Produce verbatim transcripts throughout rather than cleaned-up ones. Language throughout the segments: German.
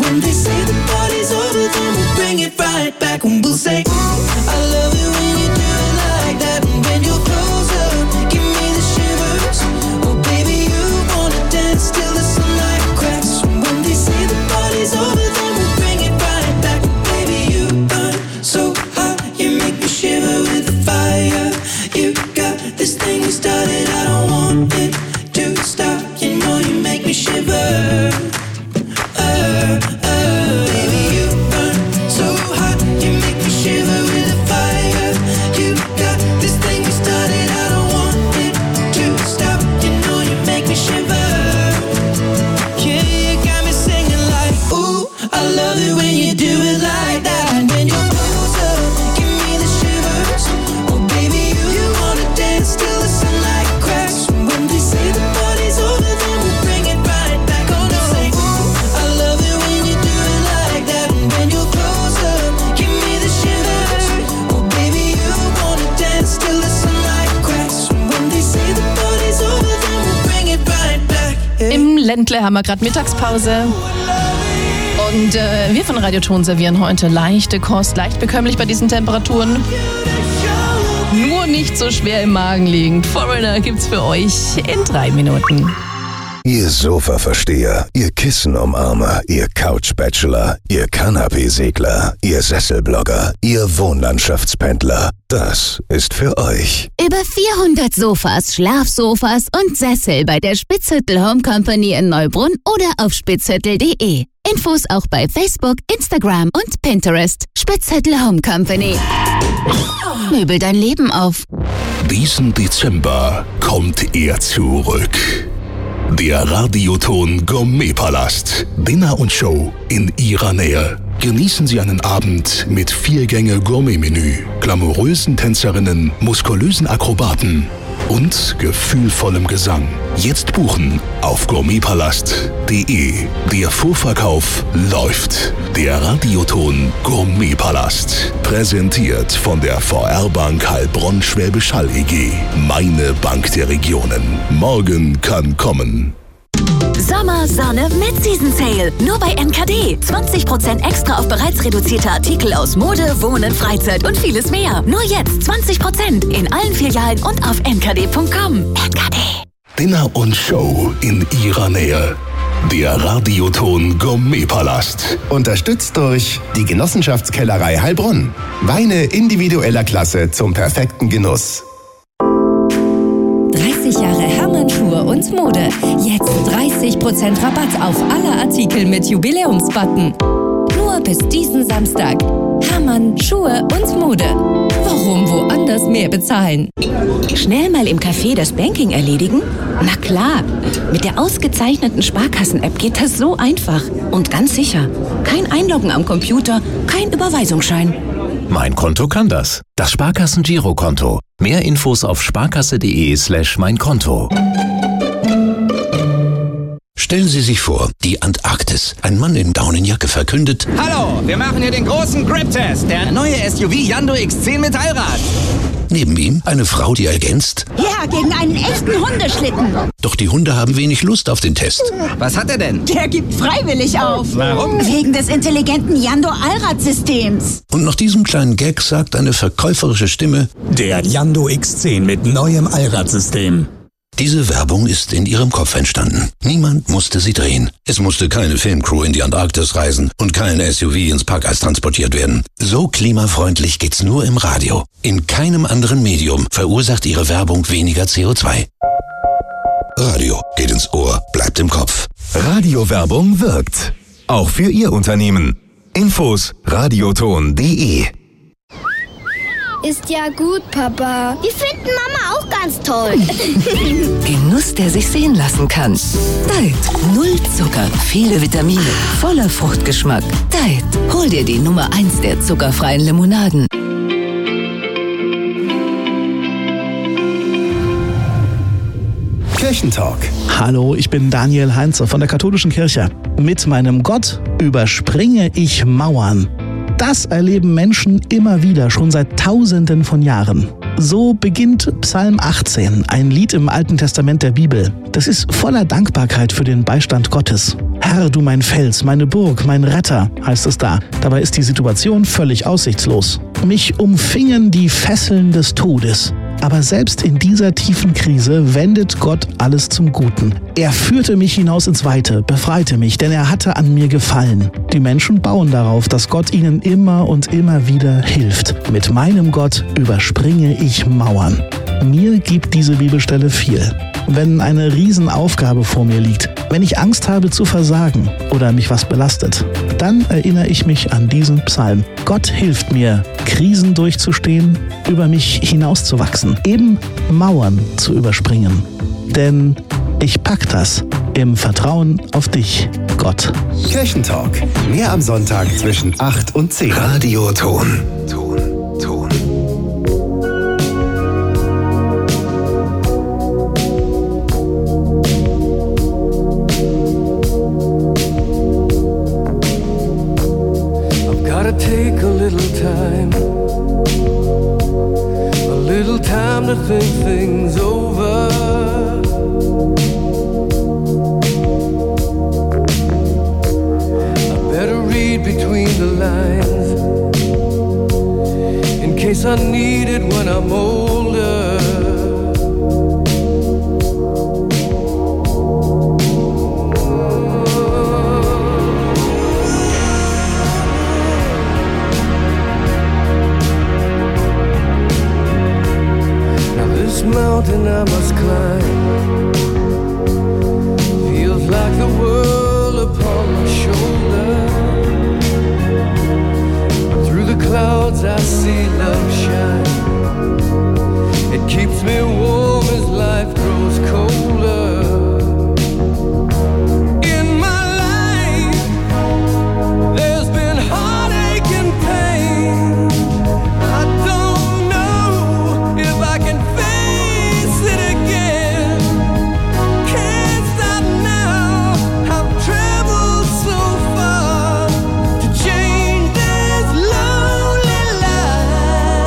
when they say the party's over, then we'll bring it right back and we'll say, ooh, I love it when you do it like that. And when you're closer, give me the shivers. Oh baby, you wanna dance till the sunlight cracks. And when they say the party's over, then we'll bring it right back. Baby, you burn so hot, you make me shiver with the fire. You got this thing we started, I don't want it to stop. You know you make me shiver. Uh, uh, baby, you burn so hot, you make me shiver with the fire. You got this thing we started, I don't want it to stop. You know you make me shiver. Yeah, you got me singing like, ooh, I love it when you do it like that. And when you're closer, give me the shivers. Oh baby, you, you wanna dance till the sunlight cracks. When they say the party's over, then we'll bring it right back. Oh no, say, ooh, I love it when you do it like that. And when you're closer, give me the shivers. Oh baby, you wanna dance till the sunlight cracks. When they say the party's over, then we'll bring it right back. Yeah. Im Ländle haben wir gerade Mittagspause. Und äh, wir von Radio Ton servieren heute leichte Kost, leicht bekömmlich bei diesen Temperaturen. Nur nicht so schwer im Magen liegend. Foreigner gibt's für euch in drei Minuten. Ihr Sofa-Versteher, ihr Kissen-Umarmer, ihr Couch-Bachelor, ihr Kanapee-Segler, ihr Sesselblogger, ihr Wohnlandschaftspendler. Das ist für euch. Über vierhundert Sofas, Schlafsofas und Sessel bei der Spitzhüttel Home Company in Neubrunn oder auf spitzhüttel punkt de. Infos auch bei Facebook, Instagram und Pinterest. Spitzhüttel Home Company. Möbel dein Leben auf. Diesen Dezember kommt er zurück. Der Radioton Gourmetpalast. Dinner und Show in Ihrer Nähe. Genießen Sie einen Abend mit Vier-Gänge-Gourmet-Menü, glamourösen Tänzerinnen, muskulösen Akrobaten und gefühlvollem Gesang. Jetzt buchen auf gourmetpalast punkt de. Der Vorverkauf läuft. Der Radioton Gourmetpalast. Präsentiert von der V R-Bank Heilbronn-Schwäbisch Hall E G. Meine Bank der Regionen. Morgen kann kommen. Sommer, Sonne, Mid-Season Sale. Nur bei N K D. zwanzig Prozent extra auf bereits reduzierte Artikel aus Mode, Wohnen, Freizeit und vieles mehr. Nur jetzt zwanzig Prozent in allen Filialen und auf n k d punkt com. N K D. Dinner und Show in Ihrer Nähe. Der Radioton Gourmetpalast. Unterstützt durch die Genossenschaftskellerei Heilbronn. Weine individueller Klasse zum perfekten Genuss. dreißig Jahre Hermann Schuhe und Mode. Jetzt dreißig Prozent Rabatt auf alle Artikel mit Jubiläumsbutton. Nur bis diesen Samstag. Hermann Schuhe und Mode. Warum woanders mehr bezahlen? Schnell mal im Café das Banking erledigen? Na klar, mit der ausgezeichneten Sparkassen-App geht das so einfach und ganz sicher. Kein Einloggen am Computer, kein Überweisungsschein. Mein Konto kann das. Das Sparkassen-Girokonto. Mehr Infos auf sparkasse.de slash mein Konto. Stellen Sie sich vor, die Antarktis. Ein Mann in Daunenjacke verkündet: Hallo, wir machen hier den großen Grip-Test. Der neue S U V Yando X zehn mit Allrad. Neben ihm eine Frau, die ergänzt: Ja, gegen einen echten Hundeschlitten. Doch die Hunde haben wenig Lust auf den Test. Was hat er denn? Der gibt freiwillig auf. Warum? Wegen des intelligenten Yando Allradsystems. Und nach diesem kleinen Gag sagt eine verkäuferische Stimme: Der Yando X zehn mit neuem Allradsystem. Diese Werbung ist in ihrem Kopf entstanden. Niemand musste sie drehen. Es musste keine Filmcrew in die Antarktis reisen und kein S U V ins Packeis transportiert werden. So klimafreundlich geht's nur im Radio. In keinem anderen Medium verursacht ihre Werbung weniger C O zwei. Radio geht ins Ohr, bleibt im Kopf. Radiowerbung wirkt. Auch für Ihr Unternehmen. Infos radioton punkt de. Ist ja gut, Papa. Wir finden Mama auch ganz toll. Genuss, der sich sehen lassen kann. Diet. Null Zucker, viele Vitamine, voller Fruchtgeschmack. Diet. Hol dir die Nummer eins der zuckerfreien Limonaden. Kirchentalk. Hallo, ich bin Daniel Heinze von der Katholischen Kirche. Mit meinem Gott überspringe ich Mauern. Das erleben Menschen immer wieder, schon seit Tausenden von Jahren. So beginnt Psalm achtzehn, ein Lied im Alten Testament der Bibel. Das ist voller Dankbarkeit für den Beistand Gottes. Herr, du mein Fels, meine Burg, mein Retter, heißt es da. Dabei ist die Situation völlig aussichtslos. Mich umfingen die Fesseln des Todes. Aber selbst in dieser tiefen Krise wendet Gott alles zum Guten. Er führte mich hinaus ins Weite, befreite mich, denn er hatte an mir gefallen. Die Menschen bauen darauf, dass Gott ihnen immer und immer wieder hilft. Mit meinem Gott überspringe ich Mauern. Mir gibt diese Bibelstelle viel. Wenn eine Riesenaufgabe vor mir liegt, wenn ich Angst habe zu versagen oder mich was belastet, dann erinnere ich mich an diesen Psalm. Gott hilft mir, Krisen durchzustehen, über mich hinauszuwachsen, eben Mauern zu überspringen. Denn ich pack das im Vertrauen auf dich, Gott. Kirchentalk. Mehr am Sonntag zwischen acht und zehn. Radioton. Ton, Ton. Take a little time, a little time to think things over. I better read between the lines in case I need it when I'm older. Mountain I must climb feels like the world upon my shoulder. Through the clouds I see love shine. It keeps me warm as life grows colder. In my life there's been heartache and pain. I don't know if I can Lonely life.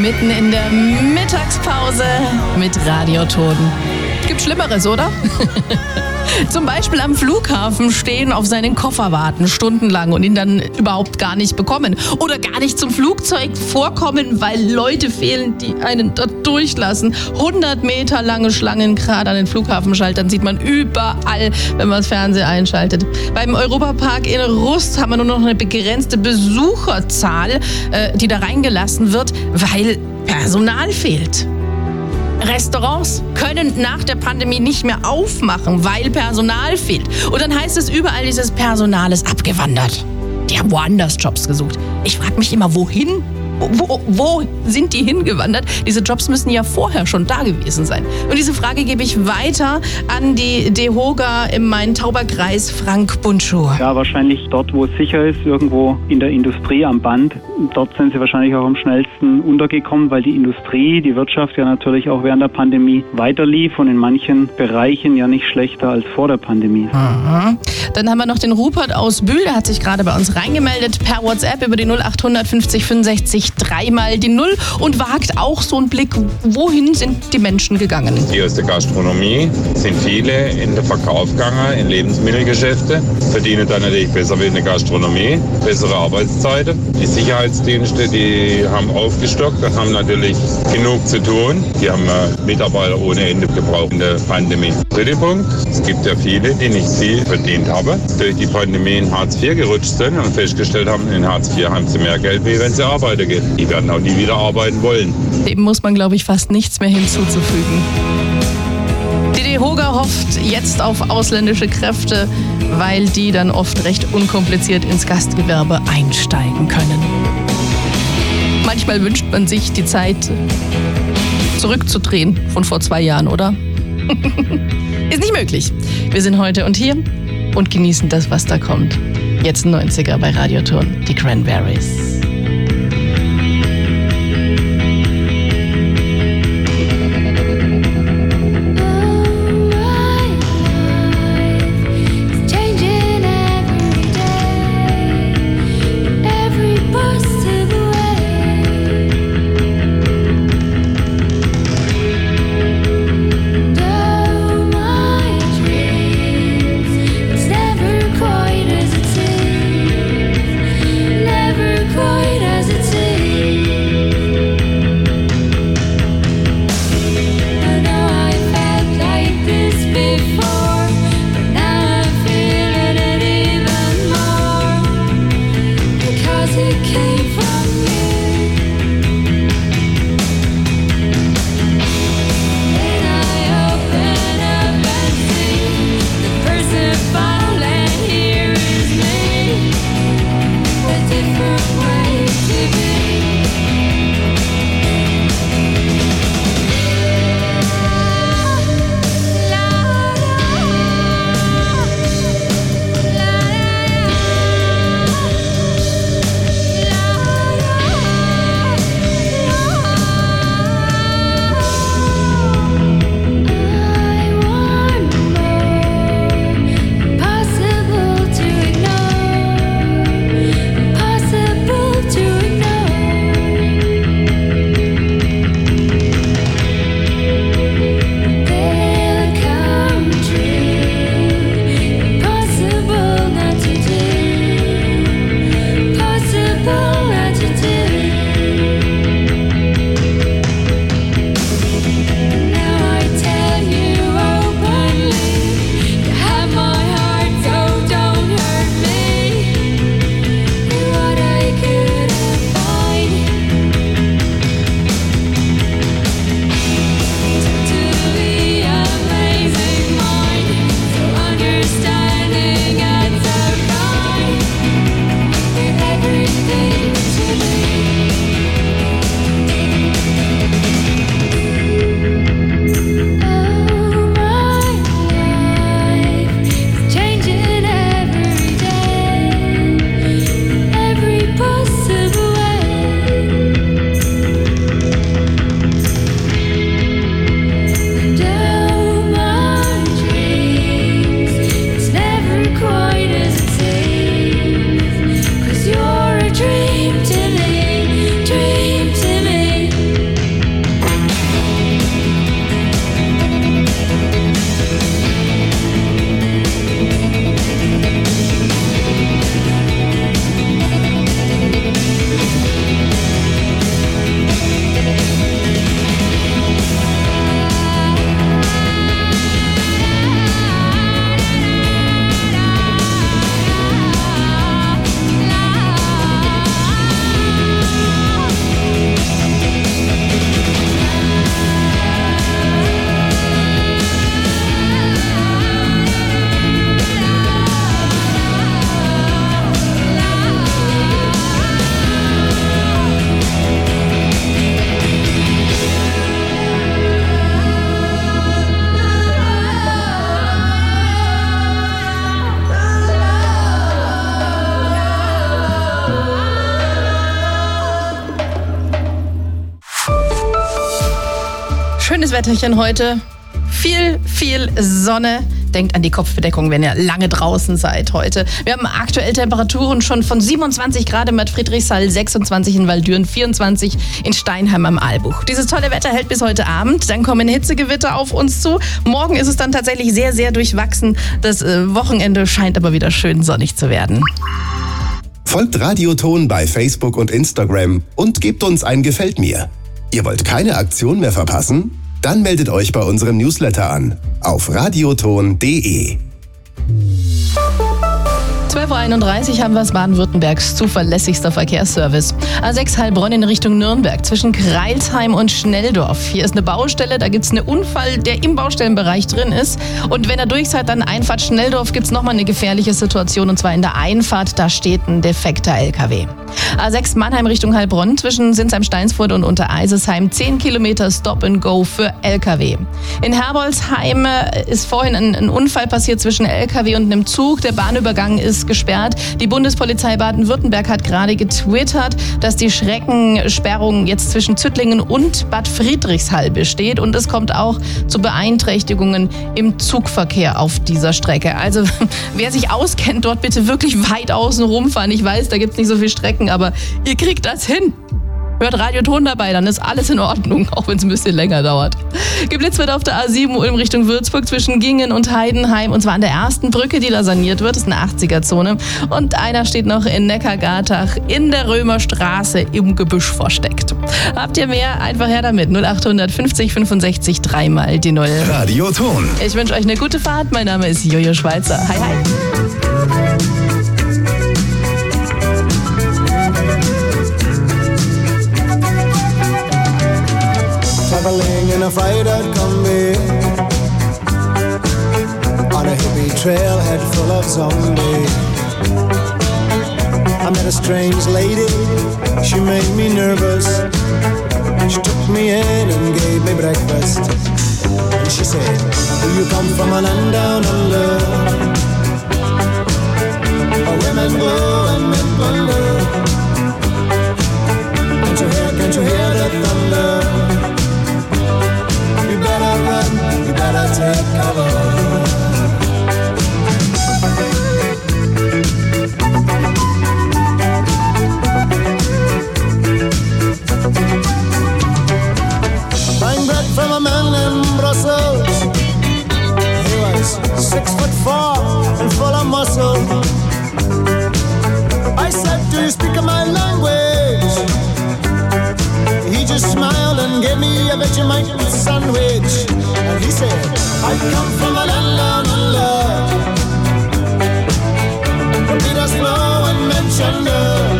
Mitten in der Mittagspause mit Radioton. Gibt Schlimmeres, oder? Zum Beispiel am Flughafen stehen, auf seinen Koffer warten, stundenlang und ihn dann überhaupt gar nicht bekommen. Oder gar nicht zum Flugzeug vorkommen, weil Leute fehlen, die einen dort durchlassen. hundert Meter lange Schlangen, gerade an den Flughafenschaltern sieht man überall, wenn man das Fernsehen einschaltet. Beim Europapark in Rust haben wir nur noch eine begrenzte Besucherzahl, äh, die da reingelassen wird, weil Personal fehlt. Restaurants können nach der Pandemie nicht mehr aufmachen, weil Personal fehlt. Und dann heißt es überall, dieses Personal ist abgewandert. Die haben woanders Jobs gesucht. Ich frage mich immer, wohin? Wo, wo sind die hingewandert? Diese Jobs müssen ja vorher schon da gewesen sein. Und diese Frage gebe ich weiter an die DEHOGA im Main-Tauber-Kreis, Frank Buntschuh. Ja, wahrscheinlich dort, wo es sicher ist, irgendwo in der Industrie am Band. Dort sind sie wahrscheinlich auch am schnellsten untergekommen, weil die Industrie, die Wirtschaft ja natürlich auch während der Pandemie weiterlief und in manchen Bereichen ja nicht schlechter als vor der Pandemie. Aha. Dann haben wir noch den Rupert aus Bühl, der hat sich gerade bei uns reingemeldet per WhatsApp über die null acht fünfzig fünfundsechzig dreimal die Null und wagt auch so einen Blick, wohin sind die Menschen gegangen? Hier aus der Gastronomie sind viele in den Verkauf gegangen, in Lebensmittelgeschäfte, verdienen dann natürlich besser wie in der Gastronomie, bessere Arbeitszeiten. Die Sicherheitsdienste, die haben aufgestockt und haben natürlich genug zu tun. Die haben Mitarbeiter ohne Ende gebraucht in der Pandemie. Dritter Punkt, es gibt ja viele, die nicht viel verdient haben, durch die Pandemie in Hartz vier gerutscht sind und festgestellt haben, in Hartz vier haben sie mehr Geld, wie wenn sie arbeiten gehen. Die werden auch nie wieder arbeiten wollen. Dem muss man, glaube ich, fast nichts mehr hinzuzufügen. Die DEHOGA hofft jetzt auf ausländische Kräfte, weil die dann oft recht unkompliziert ins Gastgewerbe einsteigen können. Manchmal wünscht man sich, die Zeit zurückzudrehen von vor zwei Jahren, oder? Ist nicht möglich. Wir sind heute und hier und genießen das, was da kommt. Jetzt neunziger bei Radioton, die Cranberries. Never Wetterchen heute. Viel, viel Sonne. Denkt an die Kopfbedeckung, wenn ihr lange draußen seid heute. Wir haben aktuell Temperaturen schon von siebenundzwanzig Grad in Bad Friedrichshall, sechsundzwanzig in Waldüren, vierundzwanzig in Steinheim am Aalbuch. Dieses tolle Wetter hält bis heute Abend. Dann kommen Hitzegewitter auf uns zu. Morgen ist es dann tatsächlich sehr, sehr durchwachsen. Das äh, Wochenende scheint aber wieder schön sonnig zu werden. Folgt Radioton bei Facebook und Instagram und gebt uns ein Gefällt mir. Ihr wollt keine Aktion mehr verpassen? Dann meldet euch bei unserem Newsletter an auf radioton punkt de. zwölf Uhr einunddreißig haben wir es, Baden-Württembergs zuverlässigster Verkehrsservice. A sechs Heilbronn in Richtung Nürnberg zwischen Kreilsheim und Schnelldorf. Hier ist eine Baustelle, da gibt es einen Unfall, der im Baustellenbereich drin ist. Und wenn ihr durch seid, dann Einfahrt Schnelldorf, gibt es nochmal eine gefährliche Situation. Und zwar in der Einfahrt, da steht ein defekter L K W. A sechs Mannheim Richtung Heilbronn zwischen Sinsheim-Steinsfurt und Untereisesheim. zehn Kilometer Stop and Go für L K W. In Herbolzheim ist vorhin ein, ein Unfall passiert zwischen L K W und einem Zug. Der Bahnübergang ist gesperrt. Die Bundespolizei Baden-Württemberg hat gerade getwittert, dass die Schreckensperrung jetzt zwischen Züttlingen und Bad Friedrichshall besteht. Und es kommt auch zu Beeinträchtigungen im Zugverkehr auf dieser Strecke. Also wer sich auskennt, dort bitte wirklich weit außen rumfahren. Ich weiß, da gibt es nicht so viele Strecken, aber ihr kriegt das hin. Hört Radioton dabei, dann ist alles in Ordnung, auch wenn es ein bisschen länger dauert. Geblitzt wird auf der A sieben Ulm Richtung Würzburg zwischen Gingen und Heidenheim. Und zwar an der ersten Brücke, die da saniert wird. Das ist eine achtziger-Zone. Und einer steht noch in Neckargartach in der Römerstraße im Gebüsch versteckt. Habt ihr mehr? Einfach her damit. null acht fünfzig fünfundsechzig dreimal die Null. Radioton. Ich wünsche euch eine gute Fahrt. Mein Name ist Jojo Schweizer. Hi, hi. Traveling in a freighter combi on a hippie trailhead full of zombies. I met a strange lady, she made me nervous. She took me in and gave me breakfast. And she said, do you come from a land down under, where women go and men wonder? Can't you hear, can't you hear the thunder? You better run, you better take cover. Buying bread from a man in Brussels. He was six foot four and full of muscle. I said, do you speak my language? He just smiled and gave me a Vegemite sandwich. And he said, I come from a land down under, where Peter's flow and Manchester.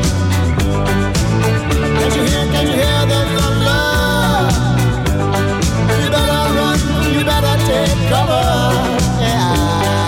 Can't you hear, can't you hear the thunder? You better run, you better take cover. Yeah.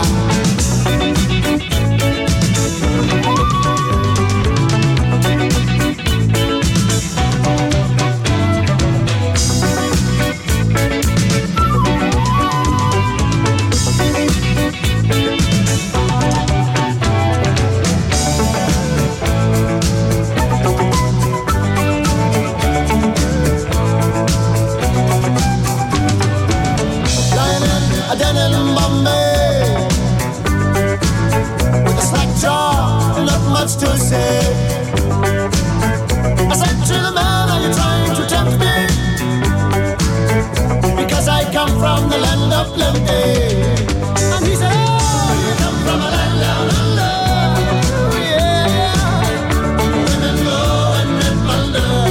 To say, I said to the man, are you trying to tempt me? Because I come from the land of plenty. And he said, oh, you come from a land down under. Yeah, women go and men wonder.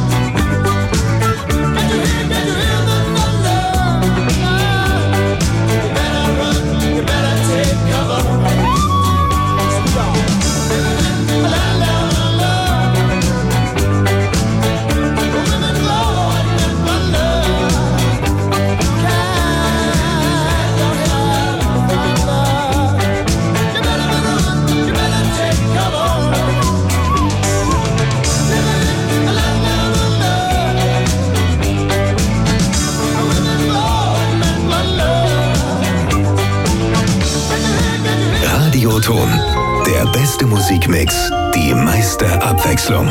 Can't you hear, can't you hear the thunder? You better run, you better take cover. Radioton. Der beste Musikmix, die meiste Abwechslung.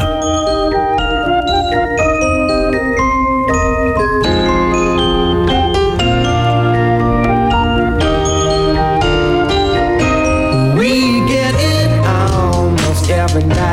and I